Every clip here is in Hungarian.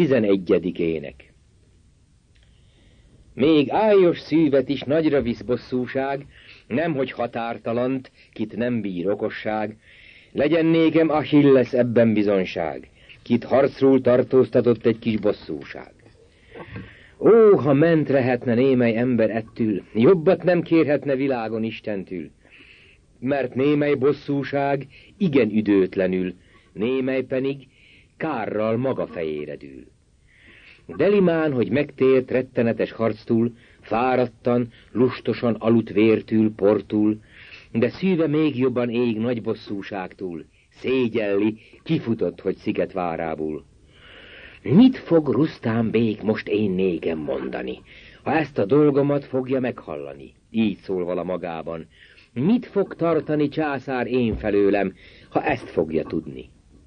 11-ének. Még ájos szívet is nagyra visz bosszúság, nemhogy határtalant, kit nem bír okosság, legyen nékem Achilles ebben bizonyság, kit harcról tartóztatott egy kis bosszúság. Ó, ha ment rehetne némely ember ettől, jobbat nem kérhetne világon Istentől, mert némely bosszúság igen üdőtlenül, némely pedig kárral maga fejére dől. Delimán, hogy megtért rettenetes harctól, fáradtan, lustosan aludt vértől, portól, de szíve még jobban ég nagy bosszúságtól, szégyelli, kifutott, hogy sziget várából. Mit fog Rusztán bék most én nékem mondani, ha ezt a dolgomat fogja meghallani? Így szól vala magában. Mit fog tartani császár én felőlem, ha ezt fogja tudni?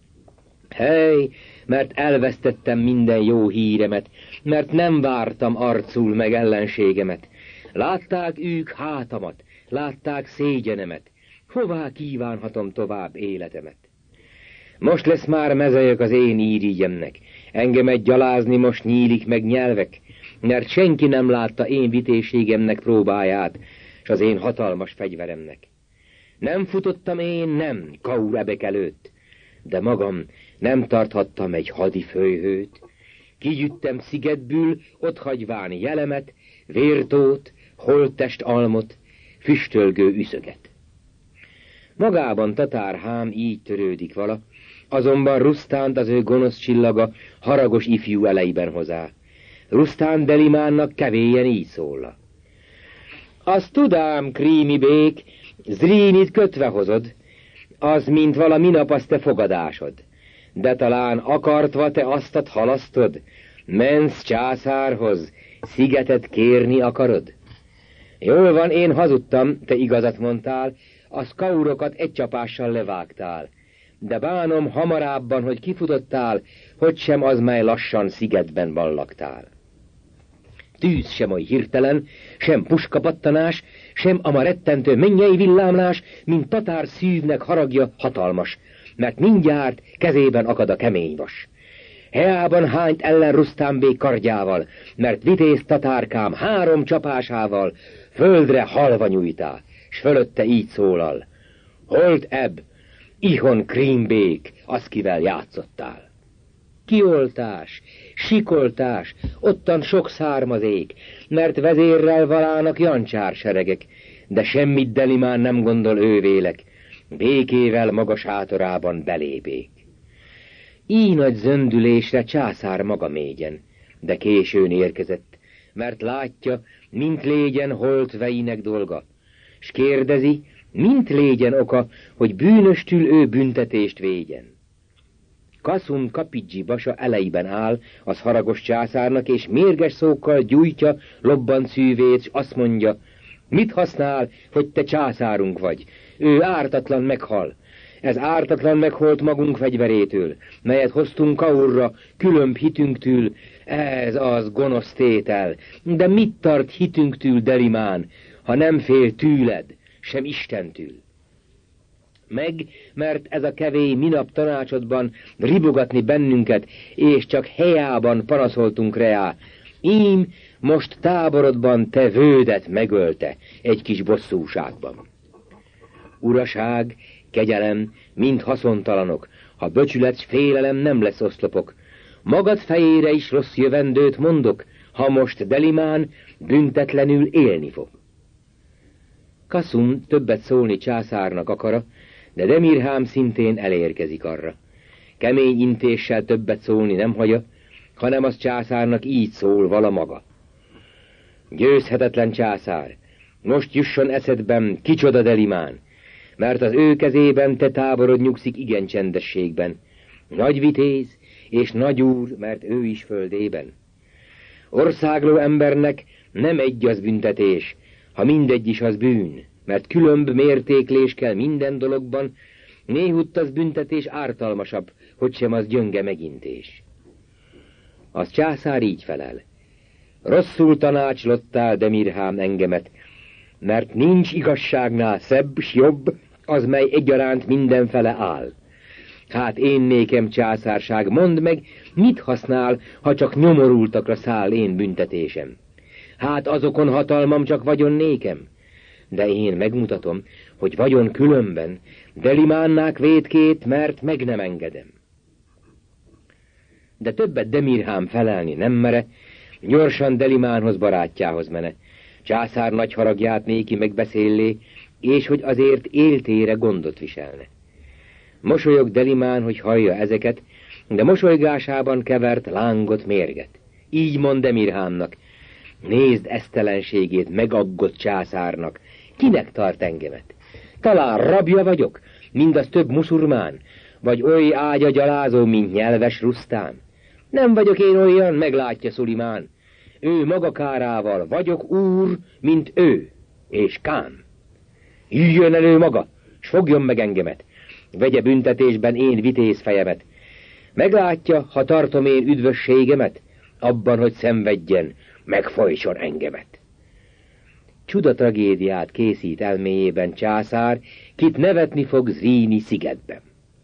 Hely, mert elvesztettem minden jó híremet, mert nem vártam arcul meg ellenségemet. Látták ők hátamat, látták szégyenemet, hová kívánhatom tovább életemet? Most lesz már mezejök az én írigyemnek, engemet gyalázni most nyílik meg nyelvek, mert senki nem látta én vitéségemnek próbáját, s az én hatalmas fegyveremnek. Nem futottam én, nem, Kaurebek előtt, de magam nem tarthattam egy hadi főhőt. Kigyüttem szigetből, ott hagyván jelemet, vértót, holttest almot, füstölgő üszöget. Magában tatárhám így törődik vala, azonban Rusztánt az ő gonosz csillaga haragos ifjú eleiben hozá. Rusztán Delimánnak kevélyen így szóla. Azt tudám, krími bék, Zrínit kötve hozod, az, mint vala minap azt te fogadásod. De talán akartva te aztat halasztod, mensz császárhoz, szigetet kérni akarod? Jól van, én hazudtam, te igazat mondtál, az kaurokat egy csapással levágtál. De bánom hamarábban, hogy kifutottál, hogy sem az, mely lassan szigetben ballagtál. Tűz sem oly hirtelen, sem puskapattanás, sem ama rettentő mennyei villámlás, mint tatár szívnek haragja hatalmas, mert mindjárt kezében akad a kemény vas. Heában hányt ellen Rusztán bék kardjával, mert vitéz tatárkám 3 csapásával földre halva nyújtá, s fölötte így szólal. Holt ebb, ihon krímbék, az kivel játszottál. Kioltás, sikoltás, ottan sok származék, mert vezérrel valának jancsár seregek, de semmit Delimán nem gondol ővélek, békével maga sátorában belébék. Így nagy zöndülésre császár maga mégyen, de későn érkezett, mert látja, mint légyen holtveinek dolga, s kérdezi, mint légyen oka, hogy bűnöstül ő büntetést végyen. Kaszum Kapidzsi basa eleiben áll, az haragos császárnak, és mérges szókkal gyújtja lobbant szűvét, s azt mondja, mit használ, hogy te császárunk vagy? Ő ártatlan meghal. Ez ártatlan meghalt magunk fegyverétől, melyet hoztunk Kaurra, különb hitünktől, ez az gonosz tétel. De mit tart hitünktől, Delimán, ha nem fél tőled, sem Istentől? Meg, mert ez a kevély minap tanácsodban ribogatni bennünket, és csak helyában panaszoltunk reá. Ím most táborodban te vődet megölte egy kis bosszúságban. Uraság, kegyelem, mind haszontalanok, ha böcsület, félelem nem lesz oszlopok. Magad fejére is rossz jövendőt mondok, ha most Delimán büntetlenül élni fog. Kaszum többet szólni császárnak akara, de Demirhám szintén elérkezik arra. Kemény intéssel többet szólni nem hagyja, hanem az császárnak így szól vala maga. Győzhetetlen császár, most jusson eszedben, kicsoda Delimán, mert az ő kezében te táborod nyugszik igen csendességben. Nagy vitéz és nagy úr, mert ő is földében. Országló embernek nem egy az büntetés, ha mindegy is az bűn, mert különb mértéklés kell minden dologban, néhutt az büntetés ártalmasabb, hogy sem az gyönge megintés. Az császár így felel. Rosszul tanácslottál, Demirhám, engemet, mert nincs igazságnál szebb s jobb, az, mely egyaránt mindenfele áll. Hát én nékem császárság, mondd meg, Mit használ, ha csak nyomorultakra száll én büntetésem? Hát azokon hatalmam csak vagyon nékem. De én megmutatom, hogy vagyon különben, Delimánnák vétkét, mert meg nem engedem. De többet Demirhám felelni nem mere, gyorsan Delimánhoz barátjához mene, császár nagy haragját néki megbeszéllé, és hogy azért éltére gondot viselne. Mosolyog Delimán, hogy hallja ezeket, de mosolygásában kevert lángot mérget. Így mond Demirhámnak: nézd esztelenségét megaggott császárnak, kinek tart engemet? Talán rabja vagyok, mindaz több muszurmán, vagy oly ágya gyalázó, mint nyelves Rusztán? Nem vagyok én olyan, meglátja Szulimán. Ő maga kárával vagyok úr, mint ő, és kán. Jöjjön elő maga, s fogjon meg engemet, vegye büntetésben én vitéz fejemet. Meglátja, ha tartom én üdvösségemet, abban, hogy szenvedjen, megfojtson engemet. Csuda tragédiát készít elméjében császár, kit nevetni fog Zríni szigetben.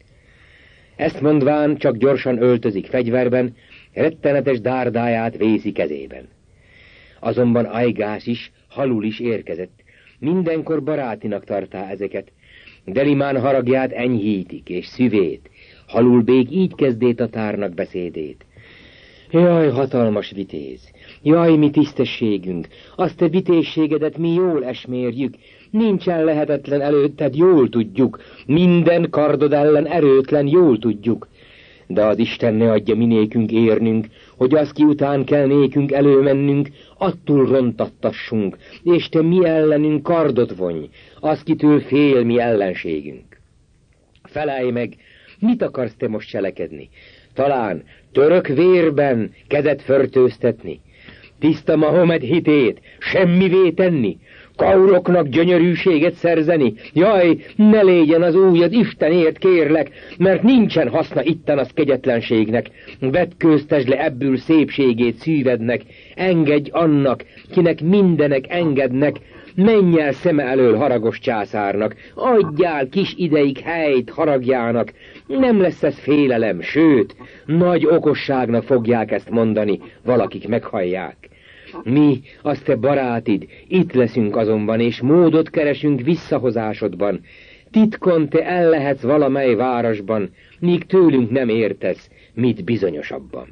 Ezt mondván csak gyorsan öltözik fegyverben, rettenetes dárdáját vészi kezében. Azonban Ajgás is, halul is érkezett, mindenkor barátinak tartá ezeket. Delimán haragját enyhítik, és szüvét, halul bék így kezdé tatárnak beszédét. Jaj, hatalmas vitéz! Jaj, mi tisztességünk! Azt te vitézségedet mi jól esmérjük, nincsen lehetetlen előtted, jól tudjuk, minden kardod ellen erőtlen, jól tudjuk. De az Isten ne adja minékünk érnünk, hogy az ki után kell nékünk előmennünk, attól rontattassunk, és te mi ellenünk kardot vonj, az kitől fél mi ellenségünk. Felelj meg, mit akarsz te most cselekedni? Talán török vérben kezet förtőztetni, tiszta Mahomed hitét semmivé tenni, kauroknak gyönyörűséget szerzeni? Jaj, ne légyen az újad, Istenért kérlek, mert nincsen haszna itten az kegyetlenségnek. Vetkőztesd le ebből szépségét szívednek, engedj annak, kinek mindenek engednek, menj el szeme elől haragos császárnak, adjál kis ideig helyt haragjának, nem lesz ez félelem, sőt, nagy okosságnak fogják ezt mondani, valakik meghallják. Mi, az te barátid, itt leszünk azonban, és módot keresünk visszahozásodban. Titkon te el lehetsz valamely városban, míg tőlünk nem értesz, mit bizonyosabban.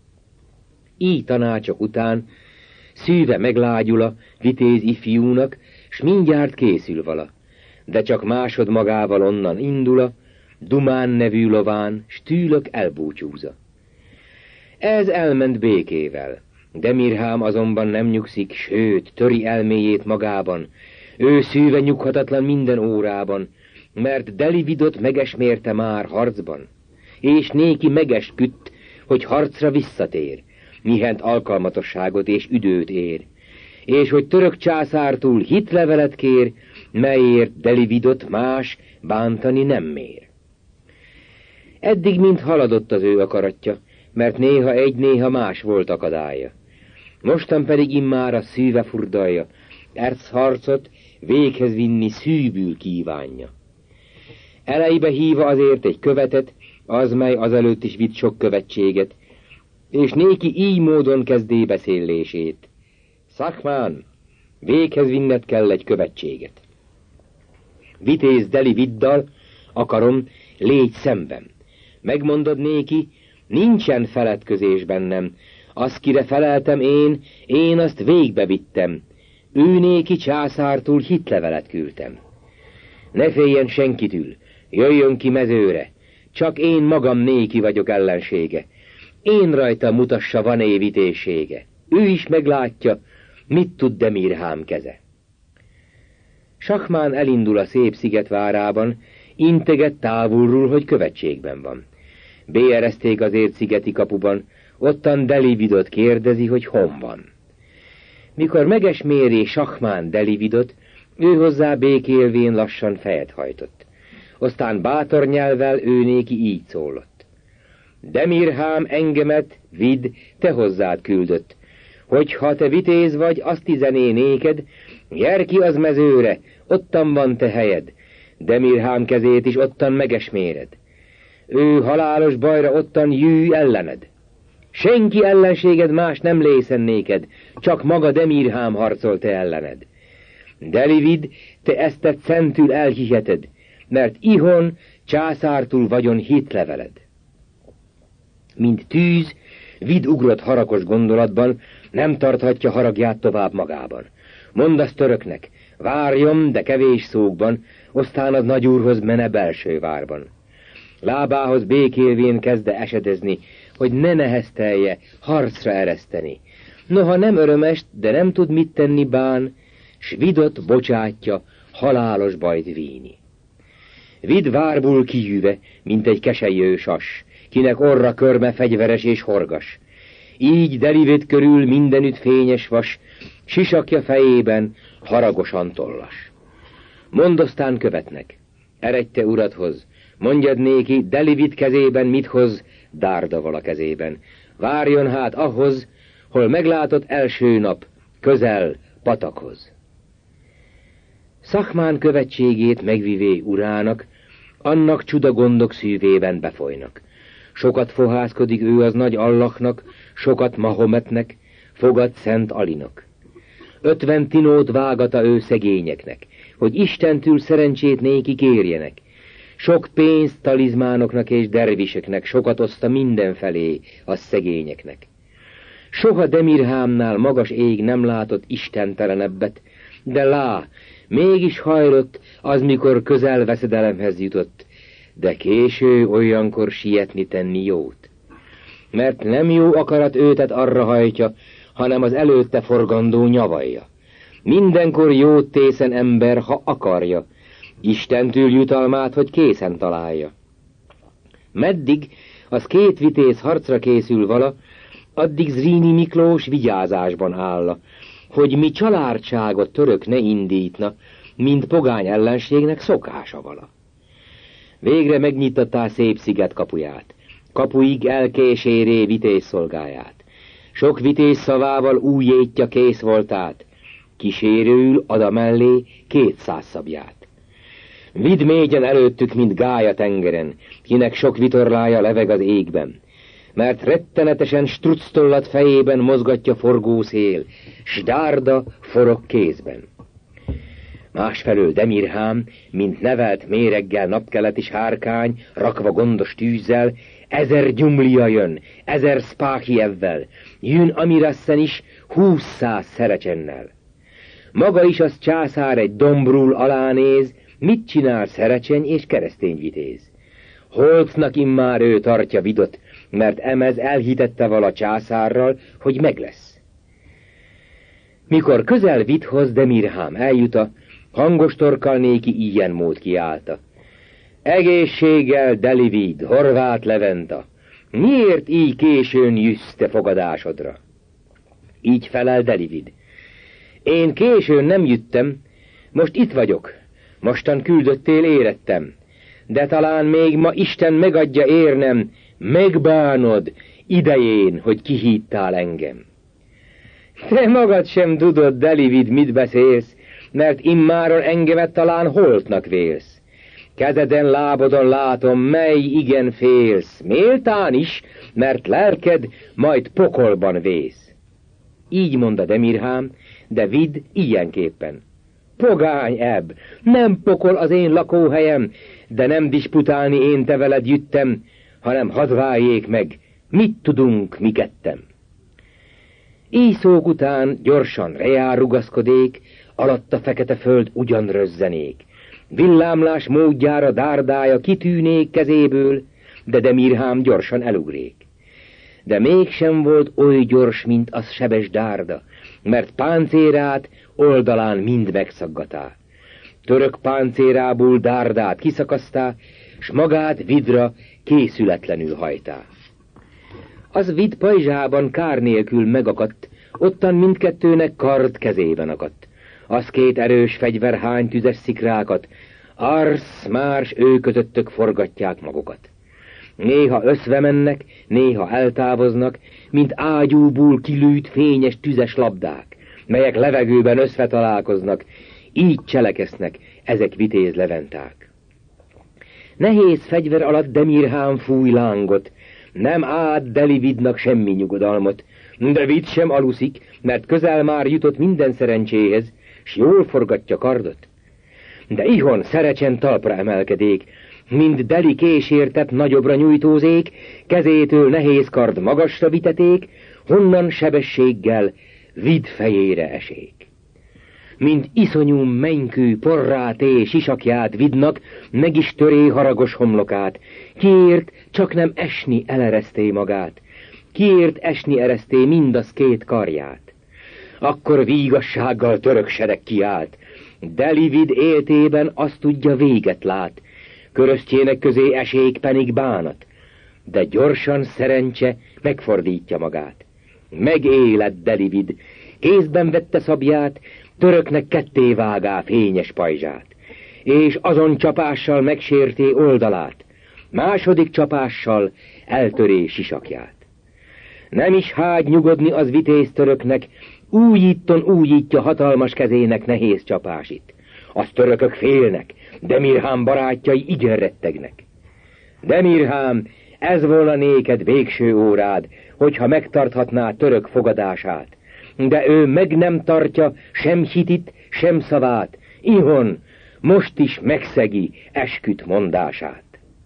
Így tanácsok után szíve meglágyula vitéz ifjúnak, s mindjárt készül vala, de csak másod magával onnan indula, Dumán nevű lován, s tűlök elbúcsúza. Ez elment békével. Demirhám azonban nem nyugszik, sőt, töri elméjét magában. Ő szíve nyughatatlan minden órában, mert Delividot megesmérte már harcban, és néki megesküdt, hogy harcra visszatér, mihent alkalmatosságot és üdőt ér, és hogy török császártól hitlevelet kér, melyért Delividot más bántani nem mér. Eddig mind haladott az ő akaratja, mert néha egy, néha más volt akadálya. Mostan pedig immár a szíve furdalja, ercharcot véghez vinni szűbül kívánja. Elejbe híva azért egy követet, az, mely azelőtt is vitt sok követséget, és néki így módon kezdé beszélését. Szakmán, véghez vinned kell egy követséget. Vitéz Delividdal akarom, légy szemben. Megmondod néki, nincsen feledközés bennem, az, kire feleltem én azt végbe vittem, ő néki császártól hitlevelet küldtem. Ne féljen senkitől, jöjjön ki mezőre, csak én magam néki vagyok ellensége, én rajta mutassa van-e vitézsége, ő is meglátja, mit tud Demirhám keze. Sahmán elindul a szép szigetvárában, integet távulról, hogy követségben van. Bélyerezték azért szigeti kapuban, ottan Delividot kérdezi, hogy hon van. Mikor megesméri Sahmán Delividot, ő hozzá békélvén lassan fejet hajtott. Aztán bátor nyelvvel ő néki így szólott. Demirhám engemet, vid, te hozzád küldött, hogyha te vitéz vagy, azt üzené néked, gyere ki az mezőre, ottan van te helyed, Demirhám kezét is ottan megesméred. Ő halálos bajra ottan jű ellened. Senki ellenséged más nem lészen néked, csak maga Demirhám harcol te ellened. Delivid, te eztet szentül elhiheted, mert ihon császártul vagyon hitleveled. Mint tűz, Vid ugrott haragos gondolatban, nem tarthatja haragját tovább magában. Mondd azt töröknek, várjon, de kevés szókban, aztán az nagyúrhoz mene belső várban. Lábához békélvén kezde esedezni, hogy ne neheztelje, harcra ereszteni. Noha nem örömest, de nem tud mit tenni bán, s Vidot bocsátja, halálos bajt víni. Vid várból kijüve, mint egy keselyő sas, kinek orra körme fegyveres és horgas. Így Delivid körül mindenütt fényes vas, sisakja fejében haragosan tollas. Mondd aztán követnek, eredj te uradhoz, mondjad néki, Delivid kezében mit hoz, Dárdaval a kezében. Várjon hát ahhoz, hol meglátott első nap, közel patakhoz. Szachmán követségét megvivé urának, annak csuda gondok szívében befolynak. Sokat fohászkodik ő az nagy Allahnak, sokat Mahometnek, fogad Szent Alinak. 50 tinót vágata ő szegényeknek, hogy Istentől szerencsét néki kérjenek. Sok pénzt talizmánoknak és derviseknek, sokat oszta mindenfelé a szegényeknek. Soha Demirhámnál magas ég nem látott istentelenebbet, de lá, mégis hajlott az, mikor közel veszedelemhez jutott, de késő olyankor sietni tenni jót. Mert nem jó akarat őtet arra hajtja, hanem az előtte forgandó nyavalja. Mindenkor jót tészen ember, ha akarja, Istentől jutalmát, hogy készen találja. Meddig az 2 vitéz harcra készül vala, addig Zrínyi Miklós vigyázásban álla, hogy mi családságot török ne indítna, mint pogány ellenségnek szokása vala. Végre megnyitattá szép sziget kapuját, kapuig elkéséré vitéz szolgáját. Sok vitéz szavával újétja kész voltát, kísérőül ada mellé 200 szabját. Vid mégyen előttük, mint gálya tengeren, kinek sok vitorlája leveg az égben, mert rettenetesen structollat fejében mozgatja forgó szél, s Dárda forog kézben. Másfelől Demirhám, mint nevelt méreggel napkeleti sárkány, rakva gondos tűzzel, 1000 gyumlia jön, 1000 Spáhievvel, jön Amirasszen is 20 szerecsennel. Maga is az császár egy dombrul alánéz, mit csinál szerecseny és keresztény vitéz. Holcnak immár ő tartja Vidot, mert emez elhitette vala császárral, hogy meg lesz. Mikor közel Vidhoz Demirhám eljuta, hangos torkkal néki ilyen mód kiállta. Egészséggel, Delivid, Horvát Leventa, miért így későn jössz te fogadásodra? Így felel Delivid. Én későn nem jöttem, most itt vagyok, mostan küldöttél érettem, de talán még ma Isten megadja érnem, megbánod idején, hogy kihívtál engem. Te magad sem tudod, Delivid, mit beszélsz, mert immáron engemet talán holtnak vélsz. Kezeden, lábodon látom, mely igen félsz, méltán is, mert lelked majd pokolban vész. Így mondta Demirhám, de Vid ilyenképpen. Pogány ebb, nem pokol az én lakóhelyem, de nem disputálni én te veled jöttem, hanem hadd váljék meg, mit tudunk mi ketten. Így szók után gyorsan rejár rugaszkodék, alatt a fekete föld ugyan rözzenék. Villámlás módjára Dárdája kitűnék kezéből, de Demirhám gyorsan elugrék. De mégsem volt oly gyors, mint az sebes Dárda, mert páncérát oldalán mind megszaggatá. Török páncérából Dárdát kiszakasztá, s magát Vidra készületlenül hajtá. Az Vid pajzsában kár nélkül megakadt, ottan mindkettőnek kard kezében akadt. Az 2 erős fegyver hány tüzes szikrákat, Arsz, Márs ő közöttök forgatják magukat. Néha összve mennek, néha eltávoznak, mint ágyúból kilűt fényes tüzes labdák, melyek levegőben összve találkoznak, így cselekesznek ezek vitéz leventák. Nehéz fegyver alatt Demirhám fúj lángot, Nem ad Delividnak semmi nyugodalmat, de Vid sem aluszik, mert közel már jutott minden szerencséhez, s jól forgatja kardot. De ihon szerecsen talpra emelkedék, mint Deli késértett nagyobbra nyújtózék, kezétől nehéz kard magasra viteték, honnan sebességgel Vid fejére esék. Mint iszonyú mennykű porráté sisakját Vidnak, meg is töré haragos homlokát, kiért csak nem esni elereszté magát, kiért esni ereszté mindaz két karját. Akkor vígassággal török sereg kiállt, Delivid éltében azt tudja véget lát, körösztjének közé esék penig bánat, de gyorsan szerencse megfordítja magát. Megélett Delivid, kézben vette szabját, töröknek ketté vágá fényes pajzsát, és azon csapással megsérté oldalát, második csapással eltöré sisakját. Nem is hágy nyugodni az vitéz töröknek, újíton újítja hatalmas kezének nehéz csapásit. Az törökök félnek, Demirhám barátjai igen rettegnek. Demirhám, ez volna néked végső órád, hogyha megtarthatná török fogadását. De ő meg nem tartja sem hitit, sem szavát, ihon most is megszegi esküt mondását.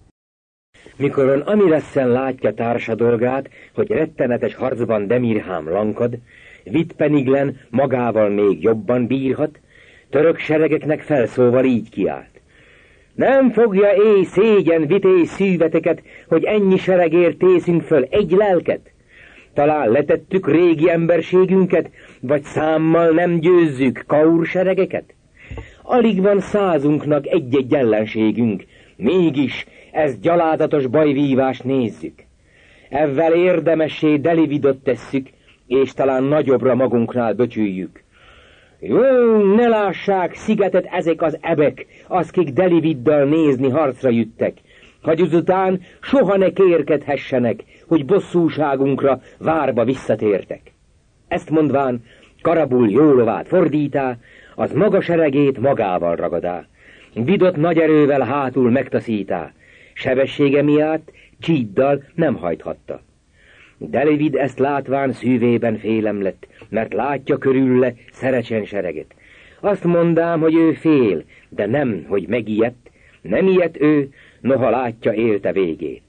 Mikoron Amilesszen látja társa dolgát, hogy rettenetes harcban Demirhám lankad, Vid Peniglen magával még jobban bírhat, török seregeknek felszóval így kiált. Nem fogja éj szégyen vitéz szűveteket, hogy ennyi seregért tészünk föl egy lelket? Talán letettük régi emberségünket, vagy számmal nem győzzük Kaur seregeket? Alig van százunknak egy-egy ellenségünk, mégis ezt gyalázatos bajvívást nézzük. Ezzel érdemessé Delividot tesszük, és talán nagyobbra magunknál böcsüljük. Jó, ne lássák szigetet ezek az ebek, azkik Delividdal nézni harcra jöttek, hogy azután soha ne kérkedhessenek, hogy bosszúságunkra várba visszatértek. Ezt mondván Karabul jó lovát fordítá, az maga seregét magával ragadá, Vidot nagy erővel hátul megtaszítá, sebessége miatt csíddal nem hajthatta. Delivid ezt látván szívében félem lett, mert látja körülle szerecsen sereget. Azt mondám, hogy ő fél, de nem, hogy megijedt, nem ijedt ő, noha látja élte végét.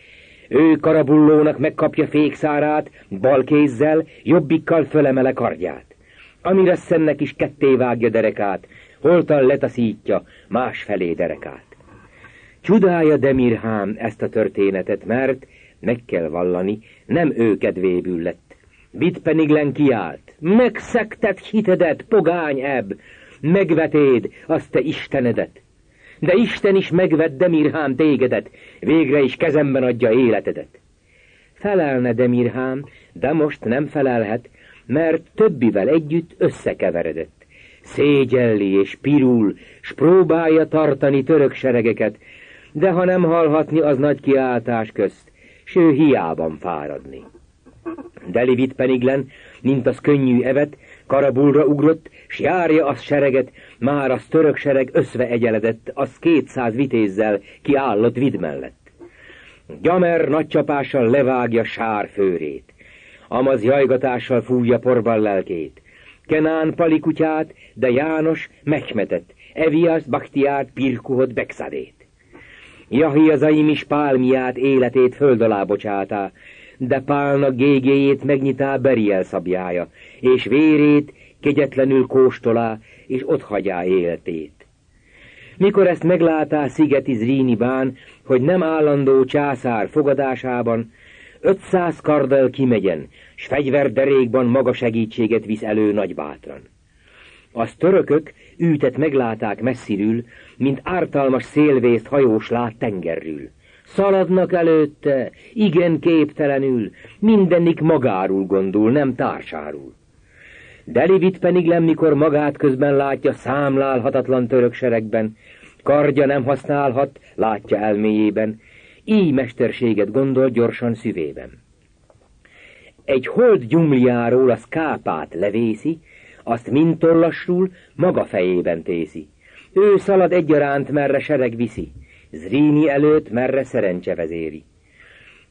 Ő Karabullónak megkapja fékszárát, bal kézzel, jobbikkal fölemele kardját. Amiresszennek is ketté vágja derekát, holtan letaszítja másfelé derekát. Csodálja Demirhám ezt a történetet, mert meg kell vallani, nem ő kedvébül lett. Vid Peniglen kiált, megszegted hitedet, pogány ebb, megvetéd azt te istenedet. De Isten is megvett Demirhám tégedet, végre is kezemben adja életedet. Felelne Demirhám, de most nem felelhet, mert többivel együtt összekeveredett. Szégyelli és pirul, s próbálja tartani török seregeket, de ha nem hallhatni az nagy kiáltás közt, s ő hiában fáradni. Delivid Peniglen, mint az könnyű evet, Karabulra ugrott, s járja az sereget, már az török sereg összve egyeledett, az 200 vitézzel kiállott Vid mellett. Gyamer nagy csapással levágja Sár főrét, Amaz jajgatással fújja porban lelkét, Kenán Palikutyát, de János Mehmetet, Evias Baktiát, Pirkuhot, Bekszadét. Jahiazaim is Pálmiát életét föld alá bocsátá, de Pálnak gégéjét megnyitá Beriel szabjája, és vérét kegyetlenül kóstolá, és otthagyá életét. Mikor ezt meglátá szigeti Zrínibán, hogy nem állandó császár fogadásában, 500 karddal kimegyen, s fegyverderékban maga segítséget visz elő nagybátran. Az törökök űtet megláták messziről, mint ártalmas szélvészt hajós lát tengerről. Szaladnak előtte, igen képtelenül, mindenik magáról gondol, nem társáról. Delivid Peniglen, mikor magát közben látja számlálhatatlan török seregben, kardja nem használhat, látja elméjében, így mesterséget gondol gyorsan szívében. Egy hold gyumliáról az kápát levészi, azt mintollassul maga fejében tészi. Ő szalad egyaránt, merre sereg viszi, Zríni előtt, merre szerencse vezéri.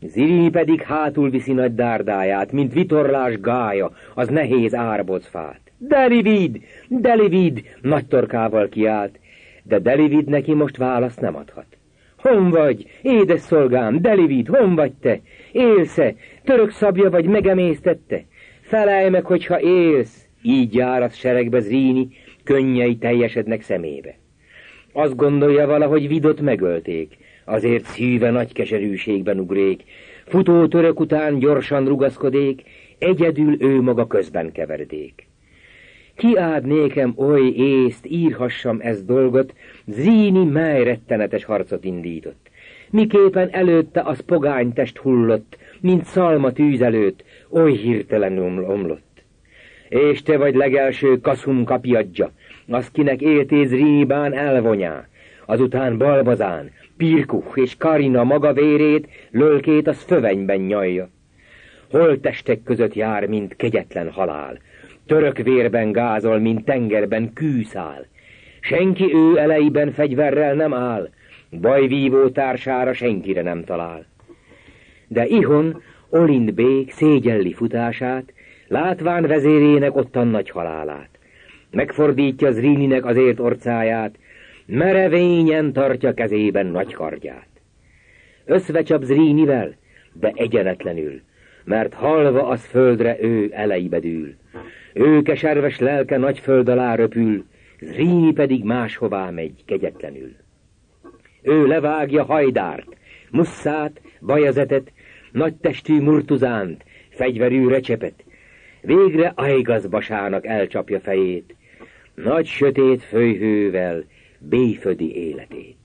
Zrini pedig hátul viszi nagy dárdáját, mint vitorlás gája, az nehéz árbocfát. Delivid, nagy torkával kiált, de Delivid neki most választ nem adhat. Hon vagy, édes szolgám, Delivid, hon vagy te? Élsz-e? Török szabja vagy megemésztette? Felelj meg, hogyha élsz! Így jár az seregbe Zrini, könnyei teljesednek szemébe. Azt gondolja valahogy Vidot megölték, azért szíve nagy keserűségben ugrék, futó török után gyorsan rugaszkodék, egyedül ő maga közben keverdék. Ki áld nékem oly észt, írhassam ezt dolgot, Zrini mely rettenetes harcot indított. Miképpen előtte az pogánytest hullott, mint szalma tűz előtt, oly hirtelenül omlott. És te vagy legelső Kaszum kapiadzsa, az kinek éltéz Zrinibán elvonyá, azután Balbazán, Pirkuh és Karina maga vérét, lölkét az fövenyben nyalja. Holttestek között jár, mint kegyetlen halál, török vérben gázol, mint tengerben kűszál. Senki ő eleiben fegyverrel nem áll, bajvívó társára senkire nem talál. De Ihon, Olind bék szégyelli futását, látván vezérének ottan nagy halálát. Megfordítja Zrininek azért orcáját, merevényen tartja kezében nagy kardját. Összvecsap Zrinivel, de egyenetlenül, mert halva az földre ő eleibe dől. Ő keserves lelke nagy föld alá röpül, Zrini pedig máshová megy kegyetlenül. Ő levágja Hajdárt, Musszát, Bajazetet, nagytestű Murtuzánt, fegyverű Recsepet, végre Aigazbasának elcsapja fejét, nagy sötét főhővel bélyfödi életét.